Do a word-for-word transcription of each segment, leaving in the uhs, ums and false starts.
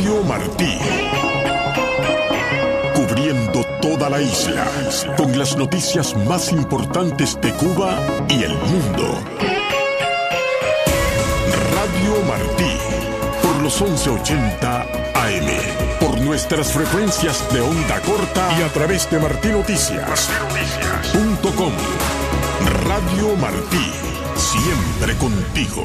Radio Martí. Cubriendo toda la isla, con las noticias más importantes de Cuba y el mundo. Radio Martí, por los once ochenta A M, por nuestras frecuencias de onda corta y a través de martinoticias punto com. Radio Martí, siempre contigo.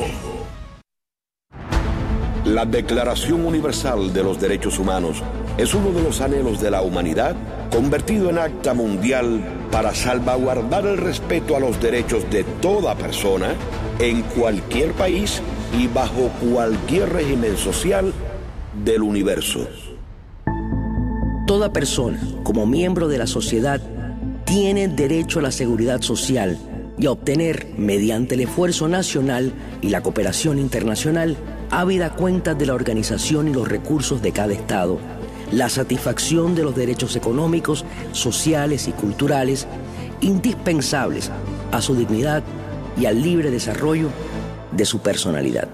La Declaración Universal de los Derechos Humanos es uno de los anhelos de la humanidad convertido en acta mundial para salvaguardar el respeto a los derechos de toda persona en cualquier país y bajo cualquier régimen social del universo. Toda persona, como miembro de la sociedad, tiene derecho a la seguridad social y a obtener, mediante el esfuerzo nacional y la cooperación internacional, habida cuenta de la organización y los recursos de cada Estado, la satisfacción de los derechos económicos, sociales y culturales indispensables a su dignidad y al libre desarrollo de su personalidad.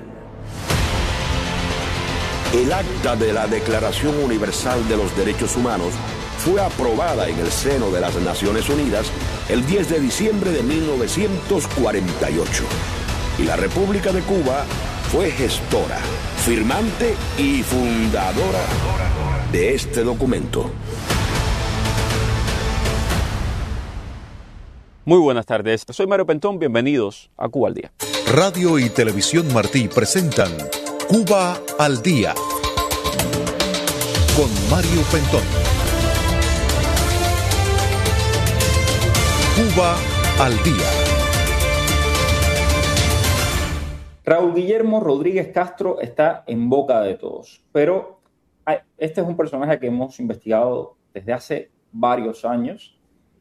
El acta de la Declaración Universal de los Derechos Humanos fue aprobada en el seno de las Naciones Unidas el diez de diciembre de mil novecientos cuarenta y ocho. Y la República de Cuba fue gestora, firmante y fundadora de este documento. Muy buenas tardes, soy Mario Pentón, bienvenidos a Cuba al Día. Radio y Televisión Martí presentan Cuba al Día con Mario Pentón. Cuba al Día. Raúl Guillermo Rodríguez Castro está en boca de todos, pero este es un personaje que hemos investigado desde hace varios años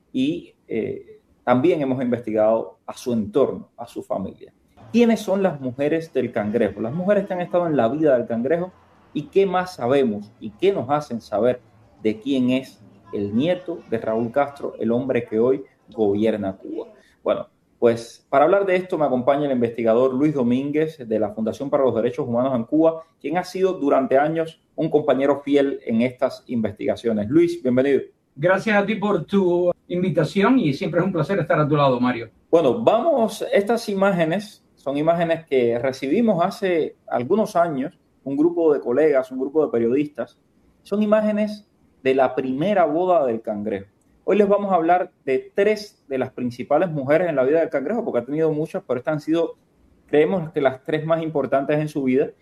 y eh, también hemos investigado a su entorno, a su familia. ¿Quiénes son las mujeres del Cangrejo? Las mujeres que han estado en la vida del Cangrejo y qué más sabemos y qué nos hacen saber de quién es el nieto de Raúl Castro, el hombre que hoy gobierna Cuba. Bueno, pues para hablar de esto me acompaña el investigador Luis Domínguez de la Fundación para los Derechos Humanos en Cuba, quien ha sido durante años un compañero fiel en estas investigaciones. Luis, bienvenido. Gracias a ti por tu invitación y siempre es un placer estar a tu lado, Mario. Bueno, vamos, estas imágenes son imágenes que recibimos hace algunos años, un grupo de colegas, un grupo de periodistas, son imágenes de la primera boda del Cangrejo. Hoy les vamos a hablar de tres de las principales mujeres en la vida del Cangrejo, porque ha tenido muchas, pero estas han sido, creemos que las tres más importantes en su vida,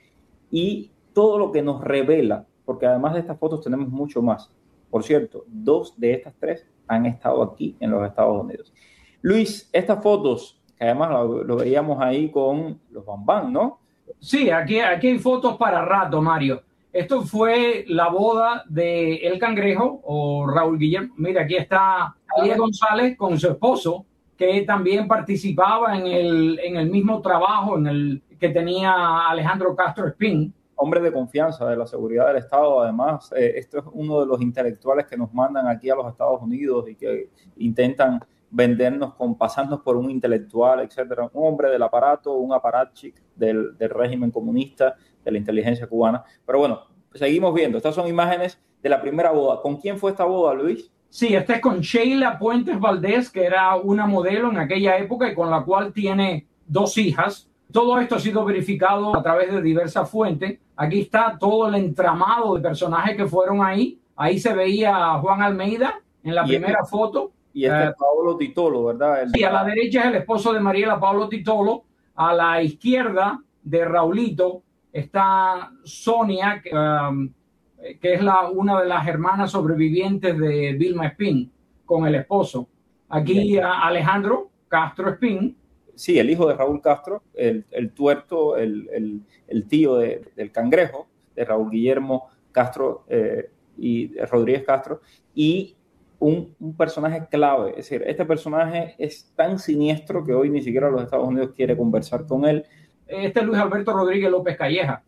y todo lo que nos revela, porque además de estas fotos tenemos mucho más. Por cierto, dos de estas tres han estado aquí en los Estados Unidos. Luis, estas fotos, que además lo, lo veíamos ahí con los Bambán, ¿no? Sí, aquí, aquí hay fotos para rato, Mario. Esto fue la boda de El Cangrejo o Raúl Guillermo. Mira, aquí está Alía González con su esposo, que también participaba en el, en el mismo trabajo en el que tenía Alejandro Castro Espín. Hombre de confianza de la seguridad del Estado, además. Eh, esto es uno de los intelectuales que nos mandan aquí a los Estados Unidos y que intentan vendernos con pasarnos por un intelectual, etcétera. Un hombre del aparato, un aparatchik del, del régimen comunista, de la inteligencia cubana. Pero bueno, seguimos viendo. Estas son imágenes de la primera boda. ¿Con quién fue esta boda, Luis? Sí, esta es con Sheila Puentes Valdés, que era una modelo en aquella época y con la cual tiene dos hijas. Todo esto ha sido verificado a través de diversas fuentes. Aquí está todo el entramado de personajes que fueron ahí. Ahí se veía a Juan Almeida en la primera este, foto. Y este eh, es Paolo Titolo, ¿verdad? El... Sí, a la derecha es el esposo de Mariela, Paolo Titolo. A la izquierda de Raulito está Sonia, que, um, que es la, una de las hermanas sobrevivientes de Vilma Espín, con el esposo. Aquí a Alejandro Castro Espín. Sí, el hijo de Raúl Castro, el, el tuerto, el, el, el tío de, del Cangrejo, de Raúl Guillermo Castro eh, y Rodríguez Castro, y un, un personaje clave. Es decir, este personaje es tan siniestro que hoy ni siquiera los Estados Unidos quiere conversar con él. Este es Luis Alberto Rodríguez López Calleja.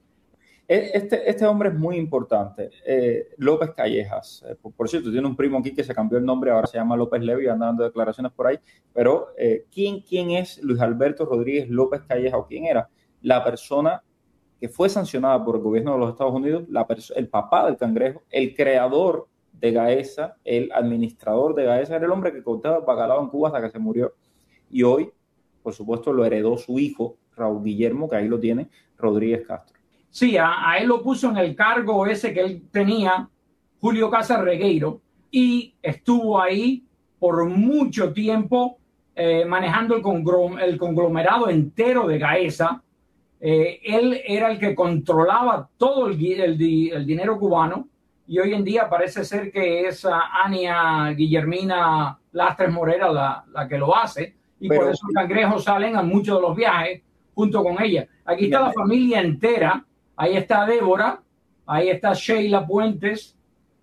Este, este hombre es muy importante, eh, López Callejas. Eh, por, por cierto, tiene un primo aquí que se cambió el nombre, ahora se llama López Levi, anda dando declaraciones por ahí. Pero, eh, ¿quién, ¿quién es Luis Alberto Rodríguez López Calleja o quién era? La persona que fue sancionada por el gobierno de los Estados Unidos, la el papá del cangrejo, el creador de Gaesa, el administrador de Gaesa, era el hombre que cortaba el bacalao en Cuba hasta que se murió. Y hoy, por supuesto, lo heredó su hijo, Raúl Guillermo, que ahí lo tiene, Rodríguez Castro. Sí, a, a él lo puso en el cargo ese que él tenía, Julio Casas Regueiro, y estuvo ahí por mucho tiempo eh, manejando el, conglom el conglomerado entero de Gaesa. Eh, él era el que controlaba todo el, el, el dinero cubano, y hoy en día parece ser que es uh, Ania Guillermina Lastres Morera la, la que lo hace, y Pero, por eso los cangrejos salen a muchos de los viajes junto con ella. Aquí está la familia entera, ahí está Débora, ahí está Sheila Puentes,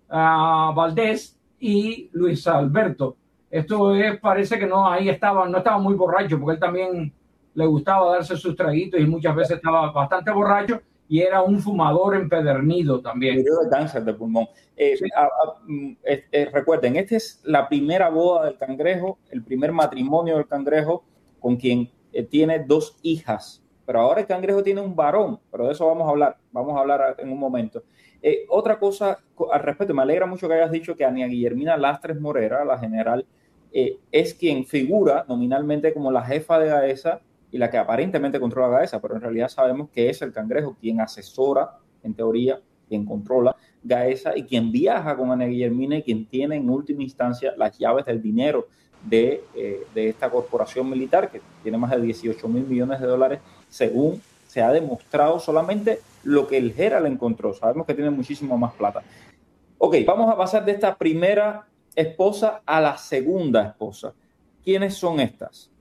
uh, Valdés y Luis Alberto. Esto es, parece que no, ahí estaba, no estaba muy borracho, porque él también le gustaba darse sus traguitos y muchas veces estaba bastante borracho, y era un fumador empedernido también. Murió de cáncer de pulmón. Eh, sí. a, a, eh, eh, recuerden, esta es la primera boda del cangrejo, el primer matrimonio del cangrejo, con quien eh, tiene dos hijas. Pero ahora el cangrejo tiene un varón, pero de eso vamos a hablar, vamos a hablar en un momento. Eh, otra cosa al respecto, me alegra mucho que hayas dicho que Ania Guillermina Lastres Morera, la general, eh, es quien figura nominalmente como la jefa de Gaesa y la que aparentemente controla Gaesa, pero en realidad sabemos que es el cangrejo quien asesora, en teoría, quien controla Gaesa y quien viaja con Ania Guillermina y quien tiene en última instancia las llaves del dinero de, eh, de esta corporación militar que tiene más de dieciocho mil millones de dólares, según se ha demostrado solamente lo que el Gera le encontró. Sabemos que tiene muchísimo más plata. Ok, vamos a pasar de esta primera esposa a la segunda esposa. ¿Quiénes son estas?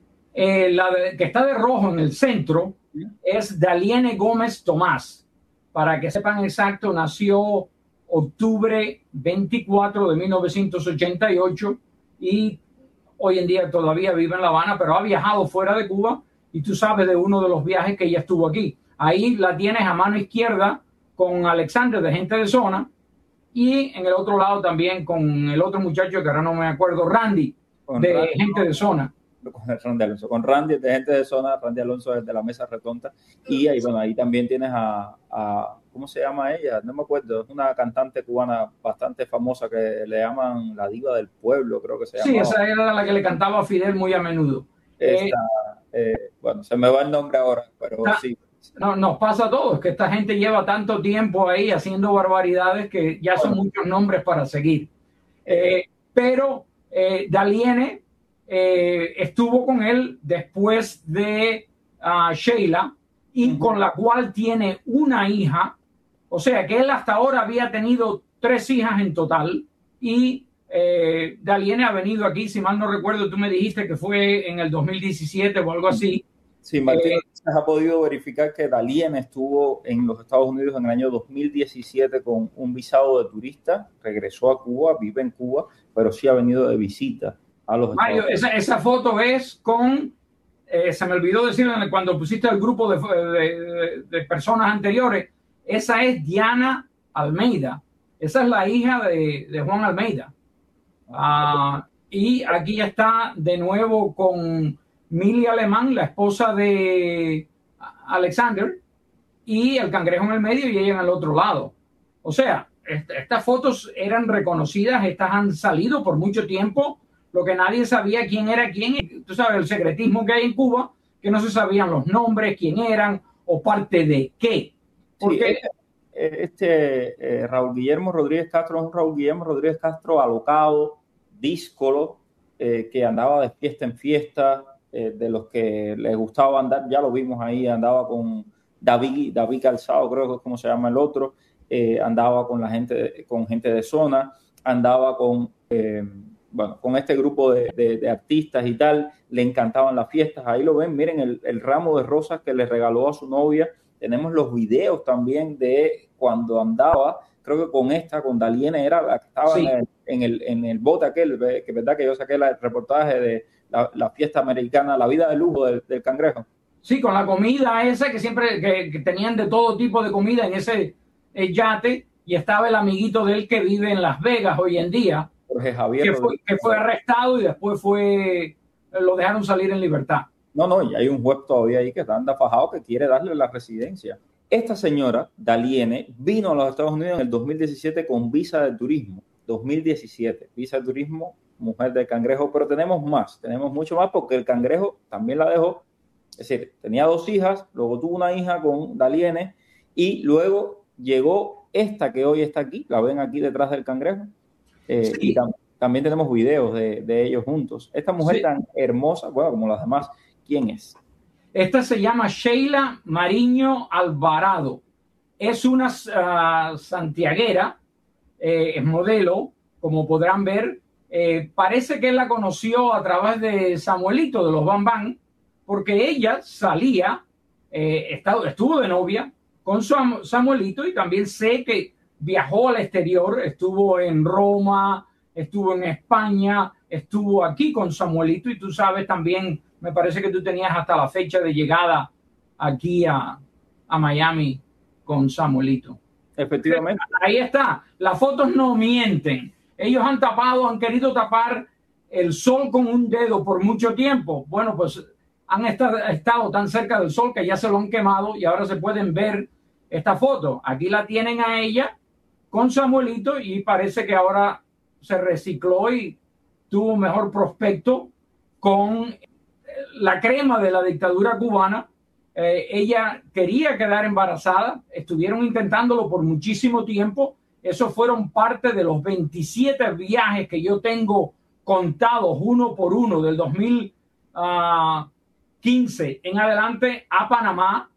Eh, la de, que está de rojo en el centro es Daliene Gómez Tomás. Para que sepan exacto, nació octubre veinticuatro de mil novecientos ochenta y ocho y hoy en día todavía vive en La Habana, pero ha viajado fuera de Cuba, y tú sabes de uno de los viajes que ella estuvo aquí. Ahí la tienes a mano izquierda con Alexander de Gente de Zona, y en el otro lado también con el otro muchacho que ahora no me acuerdo, Randy, con de Randy, Gente de Zona. Con Randy Alonso, con Randy de Gente de Zona, Randy Alonso es de la Mesa Redonda, y ahí, bueno, ahí también tienes a, a, ¿cómo se llama ella? No me acuerdo, es una cantante cubana bastante famosa que le llaman la diva del pueblo, creo que se llama. Sí, esa era la que le cantaba a Fidel muy a menudo. Esta, eh, eh, bueno, se me va el nombre ahora, pero ta, sí. No, nos pasa a todos, que esta gente lleva tanto tiempo ahí haciendo barbaridades que ya son muchos nombres para seguir. Eh, pero eh, Daliene eh, estuvo con él después de uh, Sheila, y uh-huh. con la cual tiene una hija. O sea que él hasta ahora había tenido tres hijas en total, y eh, Daliene ha venido aquí, si mal no recuerdo, tú me dijiste que fue en el dos mil diecisiete o algo así. Sí, Martín eh, ha podido verificar que Daliene estuvo en los Estados Unidos en el año dos mil diecisiete con un visado de turista, regresó a Cuba, vive en Cuba, pero sí ha venido de visita a los Mario, Estados Unidos. Esa, esa foto es con, eh, se me olvidó decir cuando pusiste el grupo de, de, de personas anteriores, esa es Diana Almeida, esa es la hija de, de Juan Almeida. Uh, y aquí está de nuevo con Mili Alemán, la esposa de Alexander, y el cangrejo en el medio y ella en el otro lado. O sea, est estas fotos eran reconocidas, estas han salido por mucho tiempo, lo que nadie sabía quién era quién. Tú sabes, el secretismo que hay en Cuba, que no se sabían los nombres, quién eran o parte de qué. Porque sí, este eh, Raúl Guillermo Rodríguez Castro es un Raúl Guillermo Rodríguez Castro alocado, díscolo, eh, que andaba de fiesta en fiesta, eh, de los que les gustaba andar, ya lo vimos ahí, andaba con David, David Calzado, creo que es como se llama el otro, eh, andaba con la gente, con gente de zona, andaba con, eh, bueno, con este grupo de, de, de artistas y tal, le encantaban las fiestas, ahí lo ven, miren el, el ramo de rosas que le regaló a su novia. Tenemos los videos también de cuando andaba, creo que con esta, con Daliene, era la que estaba sí. en, el, en, el, en el bote aquel, que verdad que yo saqué el reportaje de la, la fiesta americana, la vida de lujo del, del cangrejo. Sí, con la comida esa que siempre que, que tenían de todo tipo de comida en ese yate, y estaba el amiguito de él que vive en Las Vegas hoy en día, Jorge Javier, que fue, que fue arrestado y después fue lo dejaron salir en libertad. No, no, y hay un juez todavía ahí que anda fajado que quiere darle la residencia Esta señora, Daliene, vino a los Estados Unidos en el dos mil diecisiete con visa de turismo. dos mil diecisiete, visa de turismo, mujer del cangrejo, pero tenemos más, tenemos mucho más porque el cangrejo también la dejó. Es decir, tenía dos hijas, luego tuvo una hija con Daliene y luego llegó esta que hoy está aquí, la ven aquí detrás del cangrejo. Eh, sí. Y tam también tenemos videos de, de ellos juntos. Esta mujer sí. tan hermosa, bueno, como las demás, ¿quién es? Esta se llama Sheila Mariño Alvarado. Es una uh, santiaguera, eh, es modelo, como podrán ver. Eh, parece que él la conoció a través de Samuelito, de los Bam Bam, porque ella salía, eh, estado, estuvo de novia con Samuelito y también sé que viajó al exterior, estuvo en Roma, estuvo en España, estuvo aquí con Samuelito y tú sabes también, me parece que tú tenías hasta la fecha de llegada aquí a, a Miami con Samuelito. Efectivamente. Ahí está, las fotos no mienten. Ellos han tapado, han querido tapar el sol con un dedo por mucho tiempo. Bueno, pues han estado, estado tan cerca del sol que ya se lo han quemado y ahora se pueden ver esta foto. Aquí la tienen a ella con Samuelito y parece que ahora se recicló y tuvo un mejor prospecto con la crema de la dictadura cubana. Eh, ella quería quedar embarazada, estuvieron intentándolo por muchísimo tiempo. Esos fueron parte de los veintisiete viajes que yo tengo contados uno por uno del dos mil quince en adelante a Panamá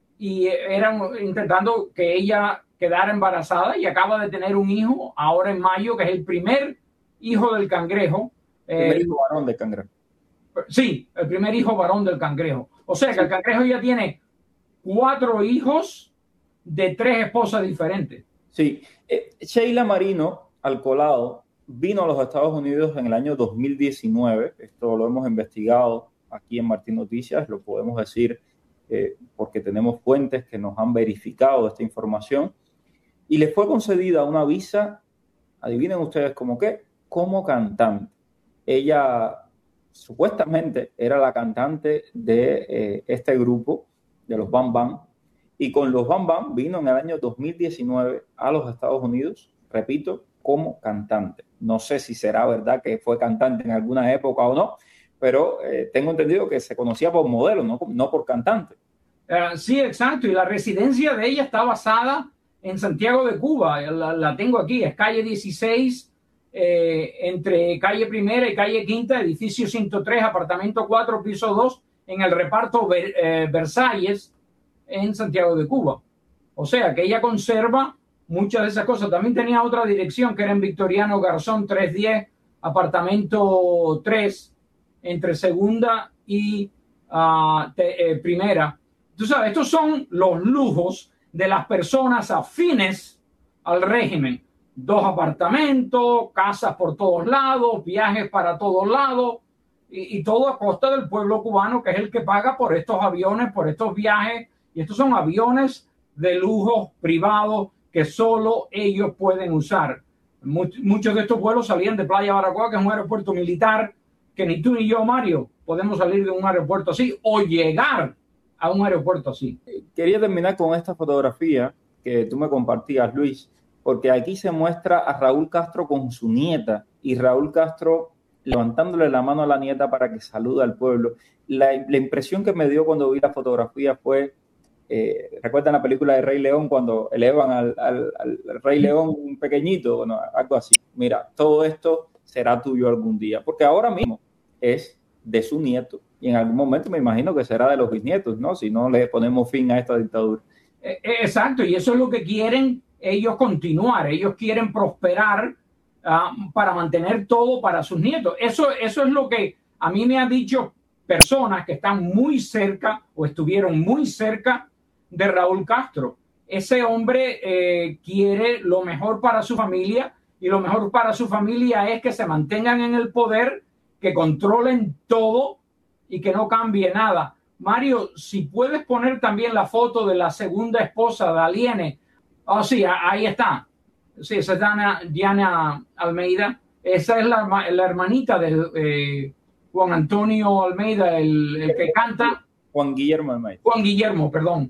y eran intentando que ella quedara embarazada y acaba de tener un hijo ahora en mayo, que es el primer hijo del cangrejo. El primer eh, hijo varón del cangrejo. Sí, el primer hijo varón del cangrejo. O sea que el cangrejo ya tiene cuatro hijos de tres esposas diferentes. Sí, eh, Sheila Mariño Alvarado vino a los Estados Unidos en el año dos mil diecinueve. Esto lo hemos investigado aquí en Martín Noticias, lo podemos decir eh, porque tenemos fuentes que nos han verificado esta información. Y le fue concedida una visa, adivinen ustedes cómo qué, como cantante. Ella supuestamente era la cantante de eh, este grupo, de los Bam Bam, y con los Bam Bam vino en el año dos mil diecinueve a los Estados Unidos, repito, como cantante. No sé si será verdad que fue cantante en alguna época o no, pero eh, tengo entendido que se conocía por modelo, no, no por cantante. Uh, sí, exacto, y la residencia de ella está basada en Santiago de Cuba. La, la tengo aquí, es calle dieciséis, eh, entre calle Primera y calle Quinta, edificio ciento tres, apartamento cuatro, piso dos, en el reparto Ver, eh, Versalles, en Santiago de Cuba. O sea, que ella conserva muchas de esas cosas. También tenía otra dirección que era en Victoriano Garzón trescientos diez, apartamento tres, entre Segunda y uh, te, eh, Primera. Tú sabes, estos son los lujos de las personas afines al régimen. Dos apartamentos, casas por todos lados, viajes para todos lados, y, y todo a costa del pueblo cubano, que es el que paga por estos aviones, por estos viajes. Y estos son aviones de lujo privados que solo ellos pueden usar. Much, muchos de estos vuelos salían de Playa Baracoa, que es un aeropuerto militar, que ni tú ni yo, Mario, podemos salir de un aeropuerto así o llegar a un aeropuerto así. Quería terminar con esta fotografía que tú me compartías, Luis, porque aquí se muestra a Raúl Castro con su nieta y Raúl Castro levantándole la mano a la nieta para que salude al pueblo. La, la impresión que me dio cuando vi la fotografía fue, eh, ¿recuerdan la película de Rey León cuando elevan al, al, al Rey León pequeñito? Bueno, algo así. Mira, todo esto será tuyo algún día, porque ahora mismo es de su nieto y en algún momento me imagino que será de los bisnietos, ¿no? Si no le ponemos fin a esta dictadura. Exacto, y eso es lo que quieren ellos continuar. Ellos quieren prosperar uh, para mantener todo para sus nietos. Eso, eso es lo que a mí me han dicho personas que están muy cerca o estuvieron muy cerca de Raúl Castro. Ese hombre eh, quiere lo mejor para su familia y lo mejor para su familia es que se mantengan en el poder, que controlen todo y que no cambie nada. Mario, si puedes poner también la foto de la segunda esposa de Daliene. Oh, sí, ahí está. Sí, esa es Diana, Diana Almeida. Esa es la, la hermanita de eh, Juan Antonio Almeida, el, el que canta. Juan Guillermo Almeida. Juan Guillermo, perdón.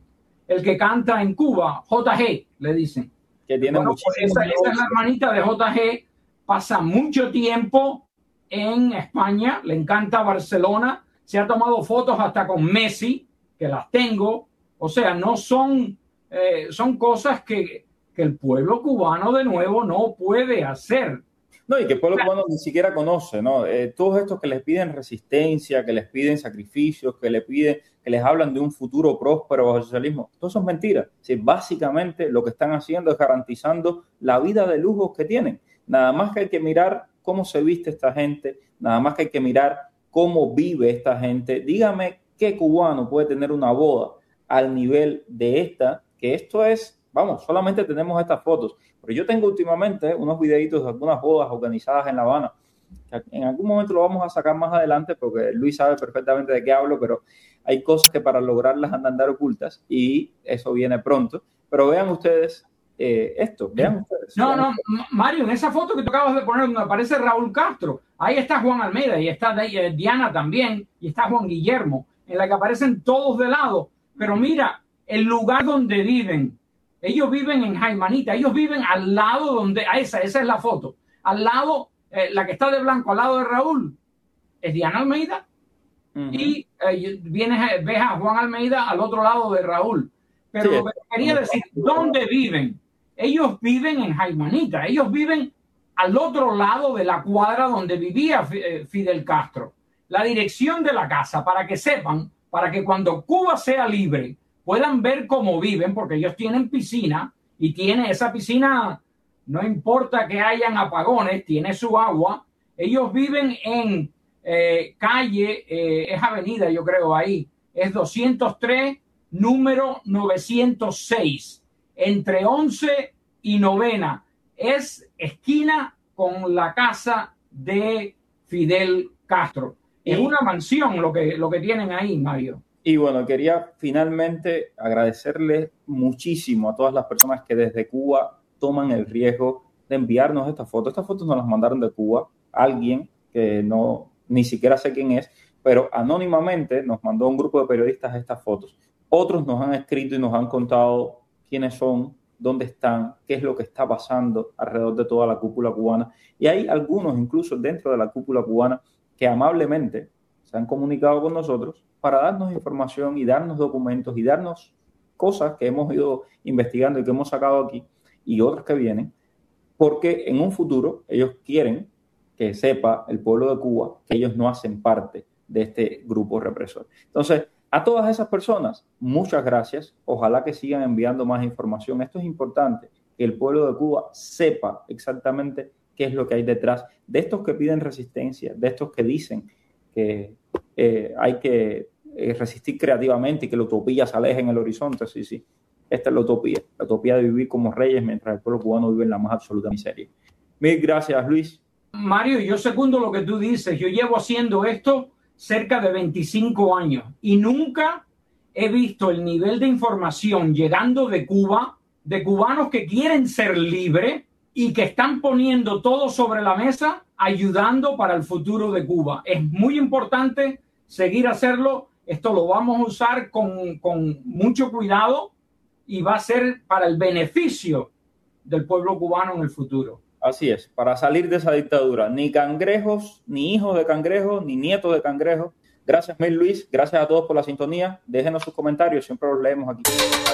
el que canta en Cuba, J G, le dicen. Que tiene bueno, pues esa, esa es la hermanita de J G, pasa mucho tiempo en España, le encanta Barcelona, se ha tomado fotos hasta con Messi, que las tengo, o sea, no son, eh, son cosas que, que el pueblo cubano de nuevo no puede hacer. No, y que el pueblo cubano ni siquiera conoce, ¿no? Eh, todos estos que les piden resistencia, que les piden sacrificios, que les piden, que les hablan de un futuro próspero bajo el socialismo, todo eso es mentira. Sí, básicamente lo que están haciendo es garantizando la vida de lujos que tienen. Nada más que hay que mirar cómo se viste esta gente, nada más que hay que mirar cómo vive esta gente. Dígame qué cubano puede tener una boda al nivel de esta, que esto es, vamos, solamente tenemos estas fotos. Pero yo tengo últimamente unos videitos de algunas bodas organizadas en La Habana. En algún momento lo vamos a sacar más adelante porque Luis sabe perfectamente de qué hablo, pero hay cosas que para lograrlas andan andar ocultas y eso viene pronto. Pero vean ustedes eh, esto, vean ustedes. No, vean no, ustedes. Mario, en esa foto que tú acabas de poner donde aparece Raúl Castro, ahí está Juan Almeida y está Diana también y está Juan Guillermo, en la que aparecen todos de lado. Pero mira, el lugar donde viven, ellos viven en Jaimanita, ellos viven al lado donde, a esa, esa es la foto, al lado, eh, la que está de blanco al lado de Raúl, es Diana Almeida, uh-huh. y eh, vienes, ves a Juan Almeida al otro lado de Raúl. Pero sí, lo que quería decir, ¿dónde viven? Ellos viven en Jaimanita, ellos viven al otro lado de la cuadra donde vivía Fidel Castro. La dirección de la casa, para que sepan, para que cuando Cuba sea libre, puedan ver cómo viven, porque ellos tienen piscina y tiene esa piscina, no importa que hayan apagones, tiene su agua. Ellos viven en eh, calle, eh, es avenida, yo creo, ahí, es doscientos tres, número novecientos seis, entre once y novena. Es esquina con la casa de Fidel Castro. Es una mansión lo que, lo que tienen ahí, Mario. Y bueno, quería finalmente agradecerle muchísimo a todas las personas que desde Cuba toman el riesgo de enviarnos estas fotos. Estas fotos nos las mandaron de Cuba, alguien que no ni siquiera sé quién es, pero anónimamente nos mandó un grupo de periodistas estas fotos. Otros nos han escrito y nos han contado quiénes son, dónde están, qué es lo que está pasando alrededor de toda la cúpula cubana. Y hay algunos incluso dentro de la cúpula cubana que amablemente se han comunicado con nosotros para darnos información y darnos documentos y darnos cosas que hemos ido investigando y que hemos sacado aquí y otras que vienen, porque en un futuro ellos quieren que sepa el pueblo de Cuba que ellos no hacen parte de este grupo represor. Entonces, a todas esas personas, muchas gracias. Ojalá que sigan enviando más información. Esto es importante, que el pueblo de Cuba sepa exactamente qué es lo que hay detrás de estos que piden resistencia, de estos que dicen que eh, hay que eh, resistir creativamente y que la utopía se aleje en el horizonte. Sí, sí, esta es la utopía, la utopía de vivir como reyes mientras el pueblo cubano vive en la más absoluta miseria. Mil gracias, Luis. Mario, yo segundo lo que tú dices. Yo llevo haciendo esto cerca de veinticinco años y nunca he visto el nivel de información llegando de Cuba, de cubanos que quieren ser libres y que están poniendo todo sobre la mesa, ayudando para el futuro de Cuba. Es muy importante seguir hacerlo. Esto lo vamos a usar con, con mucho cuidado y va a ser para el beneficio del pueblo cubano en el futuro. Así es, para salir de esa dictadura. Ni cangrejos, ni hijos de cangrejos, ni nietos de cangrejos. Gracias, mil Luis. Gracias a todos por la sintonía. Déjenos sus comentarios, siempre los leemos aquí.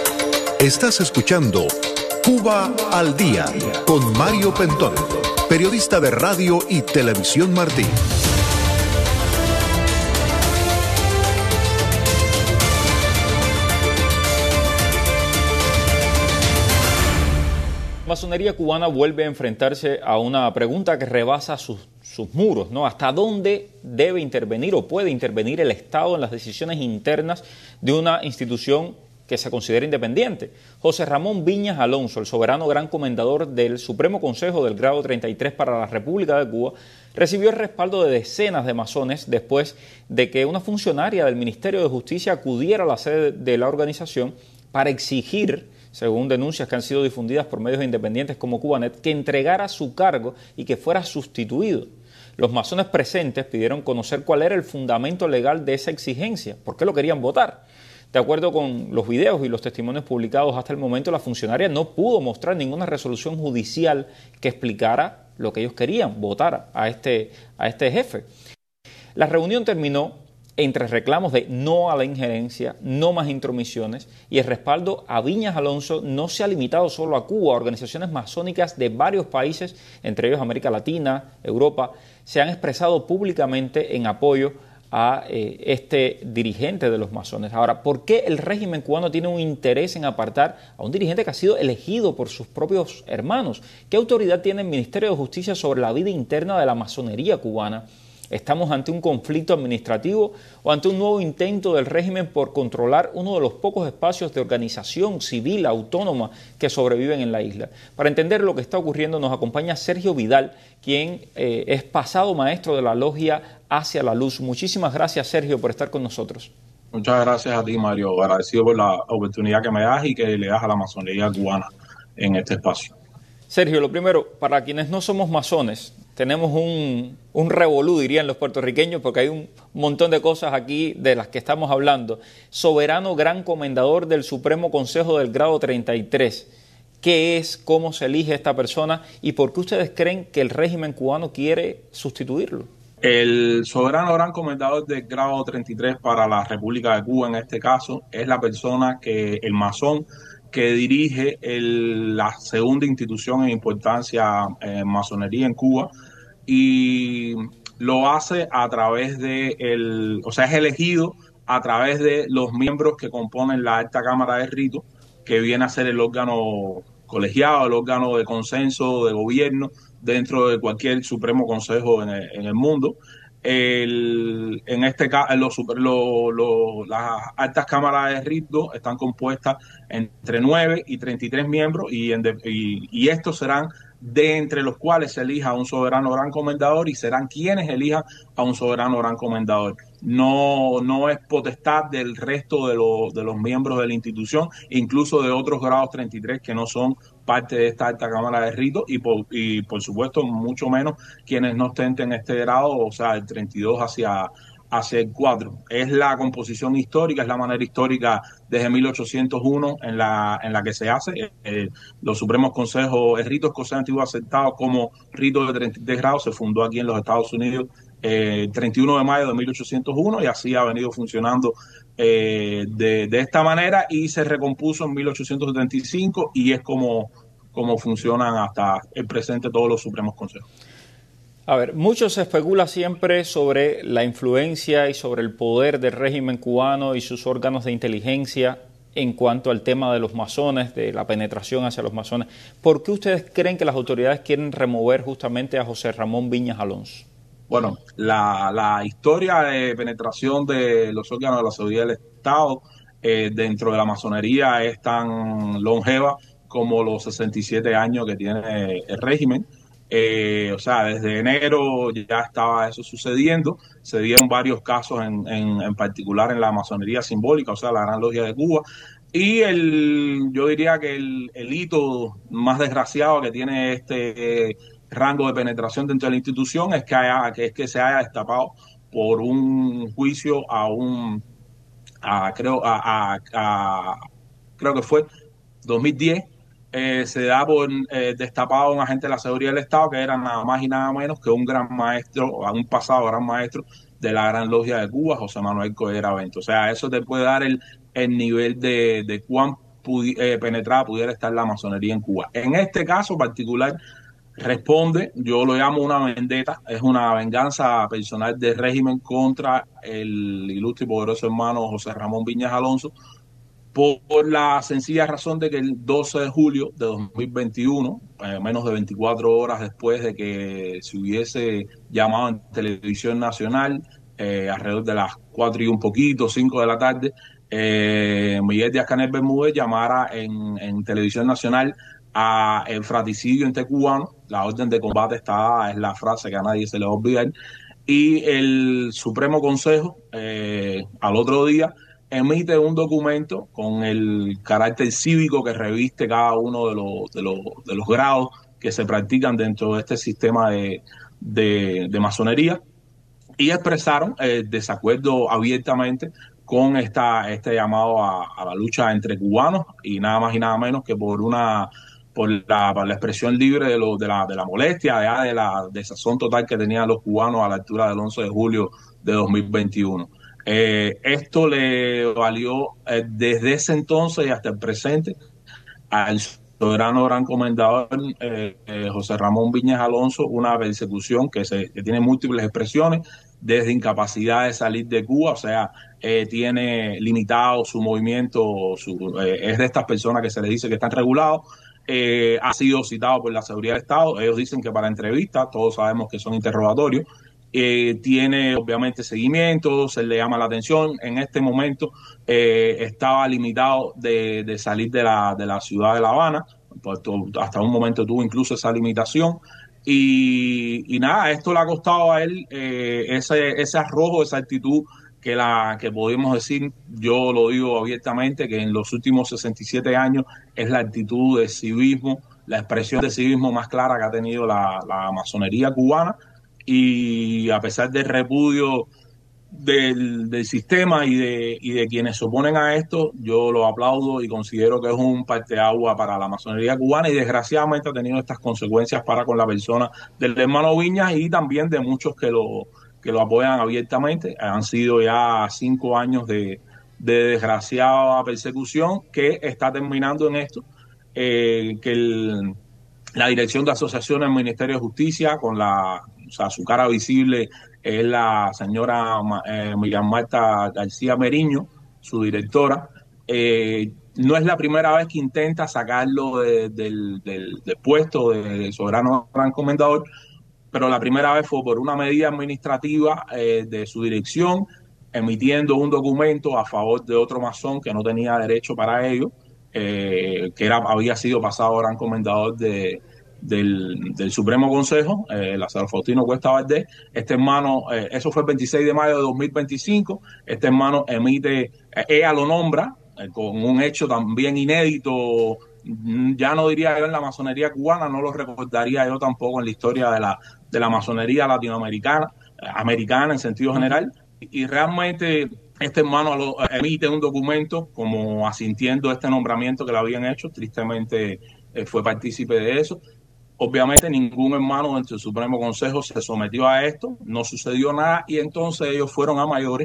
Estás escuchando Cuba al Día con Mario Pentón, periodista de Radio y Televisión Martí. La masonería cubana vuelve a enfrentarse a una pregunta que rebasa sus, sus muros, ¿no? ¿Hasta dónde debe intervenir o puede intervenir el Estado en las decisiones internas de una institución que se considera independiente? José Ramón Viñas Alonso, el soberano gran comendador del Supremo Consejo del Grado treinta y tres para la República de Cuba, recibió el respaldo de decenas de masones después de que una funcionaria del Ministerio de Justicia acudiera a la sede de la organización para exigir, según denuncias que han sido difundidas por medios independientes como Cubanet, que entregara su cargo y que fuera sustituido. Los masones presentes pidieron conocer cuál era el fundamento legal de esa exigencia, por qué lo querían votar. De acuerdo con los videos y los testimonios publicados hasta el momento, la funcionaria no pudo mostrar ninguna resolución judicial que explicara lo que ellos querían, votar a este, a este jefe. La reunión terminó entre reclamos de no a la injerencia, no más intromisiones, y el respaldo a Viñas Alonso no se ha limitado solo a Cuba. Organizaciones masónicas de varios países, entre ellos América Latina, Europa, se han expresado públicamente en apoyo a eh, este dirigente de los masones. Ahora, ¿por qué el régimen cubano tiene un interés en apartar a un dirigente que ha sido elegido por sus propios hermanos? ¿Qué autoridad tiene el Ministerio de Justicia sobre la vida interna de la masonería cubana? ¿Estamos ante un conflicto administrativo o ante un nuevo intento del régimen por controlar uno de los pocos espacios de organización civil autónoma que sobreviven en la isla? Para entender lo que está ocurriendo nos acompaña Sergio Vidal, quien eh, es pasado maestro de la logia Hacia la Luz. Muchísimas gracias, Sergio, por estar con nosotros. Muchas gracias a ti, Mario. Agradecido por la oportunidad que me das y que le das a la masonería cubana en este espacio. Sergio, lo primero, para quienes no somos masones, tenemos un, un revolú, dirían los puertorriqueños, porque hay un montón de cosas aquí de las que estamos hablando. Soberano Gran Comendador del Supremo Consejo del Grado treinta y tres. ¿Qué es? ¿Cómo se elige esta persona? ¿Y por qué ustedes creen que el régimen cubano quiere sustituirlo? El Soberano Gran Comendador del Grado treinta y tres para la República de Cuba, en este caso, es la persona que, el masón, que dirige el, la segunda institución en importancia en masonería en Cuba, y lo hace a través de, el, o sea, es elegido a través de los miembros que componen la Alta Cámara de Rito, que viene a ser el órgano colegiado, el órgano de consenso de gobierno dentro de cualquier Supremo Consejo en el, en el mundo. El, en este caso, los super, lo, lo, las altas cámaras de rito están compuestas entre nueve y treinta y tres miembros, y, en de, y, y estos serán de entre los cuales se elija a un soberano gran comendador, y serán quienes elijan a un soberano gran comendador. No, no es potestad del resto de, lo, de los miembros de la institución, incluso de otros grados treinta y tres que no son parte de esta alta cámara de rito, y por, y por supuesto mucho menos quienes no estén en este grado, o sea, el treinta y dos hacia, hacia el cuatro. Es la composición histórica, es la manera histórica desde mil ochocientos uno en la, en la que se hace. Eh, los Supremos Consejos, el rito escocés antiguo aceptado como rito de treinta y tres grados, se fundó aquí en los Estados Unidos el eh, treinta y uno de mayo de mil ochocientos uno, y así ha venido funcionando eh, de, de esta manera, y se recompuso en mil ochocientos setenta y cinco, y es como, como funcionan hasta el presente todos los Supremos Consejos. A ver, mucho se especula siempre sobre la influencia y sobre el poder del régimen cubano y sus órganos de inteligencia en cuanto al tema de los masones, de la penetración hacia los masones. ¿Por qué ustedes creen que las autoridades quieren remover justamente a José Ramón Viñas Alonso? Bueno, la, la historia de penetración de los órganos de la seguridad del Estado eh, dentro de la masonería es tan longeva como los sesenta y siete años que tiene el régimen. Eh, o sea, desde enero ya estaba eso sucediendo. Se dieron varios casos, en, en, en particular en la masonería simbólica, o sea, la Gran Logia de Cuba. Y el, yo diría que el, el hito más desgraciado que tiene este eh, rango de penetración dentro de la institución es que, haya, que es que se haya destapado por un juicio a un, a, creo, a, a, a, creo que fue dos mil diez. Eh, se da por eh, destapado a un agente de la seguridad del Estado que era nada más y nada menos que un gran maestro, un pasado gran maestro de la Gran Logia de Cuba, José Manuel Cohera Bento. O sea, eso te puede dar el, el nivel de, de cuán pudi eh, penetrada pudiera estar la masonería en Cuba. En este caso particular responde, yo lo llamo una vendetta, es una venganza personal del régimen contra el ilustre y poderoso hermano José Ramón Viñas Alonso, por la sencilla razón de que el doce de julio de dos mil veintiuno, eh, menos de veinticuatro horas después de que se hubiese llamado en televisión nacional, eh, alrededor de las cuatro y un poquito, cinco de la tarde, eh, Miguel Díaz-Canel Bermúdez llamara en, en televisión nacional a el fratricidio entre cubanos. La orden de combate está dada, es la frase que a nadie se le va a olvidar, y el Supremo Consejo eh, al otro día emite un documento con el carácter cívico que reviste cada uno de los, de los, de los grados que se practican dentro de este sistema de, de, de masonería, y expresaron el desacuerdo abiertamente con esta, este llamado a, a la lucha entre cubanos, y nada más y nada menos que por una por la, por la expresión libre de, lo, de, la, de la molestia, de, de la desazón total que tenían los cubanos a la altura del once de julio de dos mil veintiuno. Eh, esto le valió eh, desde ese entonces y hasta el presente al soberano gran comendador eh, eh, José Ramón Viñas Alonso una persecución que, se, que tiene múltiples expresiones, desde incapacidad de salir de Cuba, o sea, eh, tiene limitado su movimiento, su, eh, es de estas personas que se les dice que están regulados, eh, ha sido citado por la seguridad del Estado, ellos dicen que para entrevistas, todos sabemos que son interrogatorios, eh, tiene obviamente seguimiento, se le llama la atención, en este momento eh, estaba limitado de, de salir de la, de la ciudad de La Habana, pues, hasta un momento tuvo incluso esa limitación. Y, y nada, esto le ha costado a él eh, ese, ese arrojo, esa actitud que, la, que podemos decir, yo lo digo abiertamente, que en los últimos sesenta y siete años es la actitud de civismo, la expresión de civismo más clara que ha tenido la, la masonería cubana. Y a pesar del repudio del, del sistema y de, y de quienes se oponen a esto, yo lo aplaudo y considero que es un parteaguas para la masonería cubana, y desgraciadamente ha tenido estas consecuencias para con la persona del hermano Viñas y también de muchos que lo, que lo apoyan abiertamente. Han sido ya cinco años de, de desgraciada persecución que está terminando en esto, eh, que el, la Dirección de Asociaciones del Ministerio de Justicia, con la, o sea, su cara visible es la señora eh, Miriam Marta García Meriño, su directora. Eh, no es la primera vez que intenta sacarlo de, del, del, del puesto de soberano gran comendador, pero la primera vez fue por una medida administrativa eh, de su dirección, emitiendo un documento a favor de otro masón que no tenía derecho para ello, eh, que era, había sido pasado gran comendador de Del, del Supremo Consejo, eh, Lázaro Faustino Cuesta Valdés. Este hermano, eh, eso fue el veintiséis de mayo de dos mil veinticinco, este hermano emite, eh, ella lo nombra, eh, con un hecho también inédito, ya no diría yo en la masonería cubana, no lo recordaría yo tampoco en la historia de la, de la masonería latinoamericana, eh, americana en sentido general, y, y realmente este hermano lo, emite un documento como asintiendo este nombramiento que le habían hecho, tristemente eh, fue partícipe de eso. Obviamente ningún hermano dentro del Supremo Consejo se sometió a esto, no sucedió nada, y entonces ellos fueron a mayores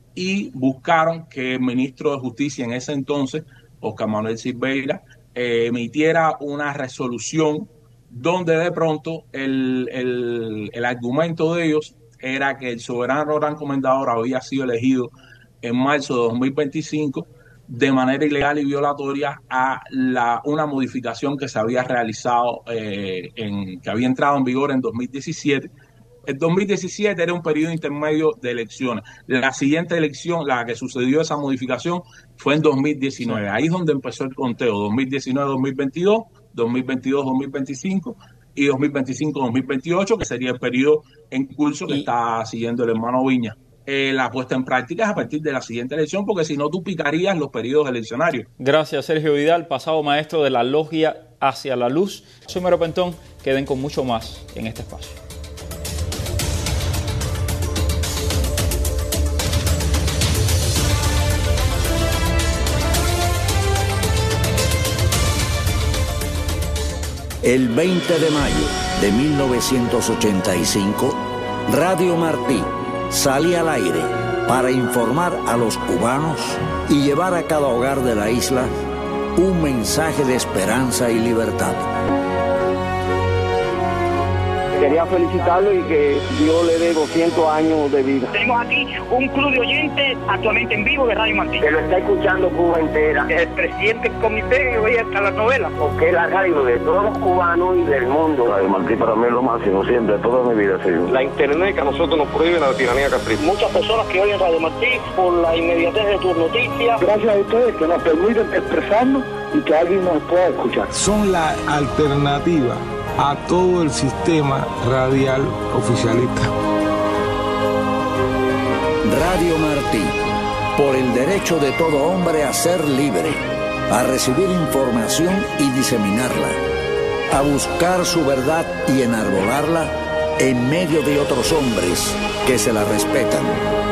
y buscaron que el ministro de Justicia en ese entonces, Oscar Manuel Silveira, eh, emitiera una resolución donde de pronto el, el, el argumento de ellos era que el soberano gran comendador había sido elegido en marzo de dos mil veinticinco de manera ilegal y violatoria a la, una modificación que se había realizado, eh, en, que había entrado en vigor en dos mil diecisiete. El dos mil diecisiete era un periodo intermedio de elecciones. La siguiente elección, la que sucedió esa modificación, fue en dos mil diecinueve. Ahí es donde empezó el conteo, dos mil diecinueve dos mil veintidós, dos mil veintidós dos mil veinticinco y dos mil veinticinco dos mil veintiocho, que sería el periodo en curso que y... está siguiendo el hermano Viñas. Eh, la puesta en práctica es a partir de la siguiente elección, porque si no tú picarías los periodos eleccionarios. Gracias, Sergio Vidal, pasado maestro de la Logia Hacia la Luz. Soy Mario Pentón, queden con mucho más en este espacio. El veinte de mayo de mil novecientos ochenta y cinco, Radio Martí salía al aire para informar a los cubanos y llevar a cada hogar de la isla un mensaje de esperanza y libertad. Quería felicitarlo y que Dios le dé doscientos años de vida. Tenemos aquí un club de oyentes actualmente en vivo de Radio Martí. Que lo está escuchando Cuba entera. El presidente del comité oye hasta las novelas. Porque es la radio de todos los cubanos y del mundo. Radio Martí para mí es lo máximo, siempre, toda mi vida ha sido. La internet que a nosotros nos prohíbe la tiranía capricha. Muchas personas que oyen Radio Martí por la inmediatez de tus noticias. Gracias a ustedes que nos permiten expresarnos y que alguien nos pueda escuchar. Son la alternativa a todo el sistema radial oficialista. Radio Martí, por el derecho de todo hombre a ser libre, a recibir información y diseminarla, a buscar su verdad y enarbolarla en medio de otros hombres que se la respetan.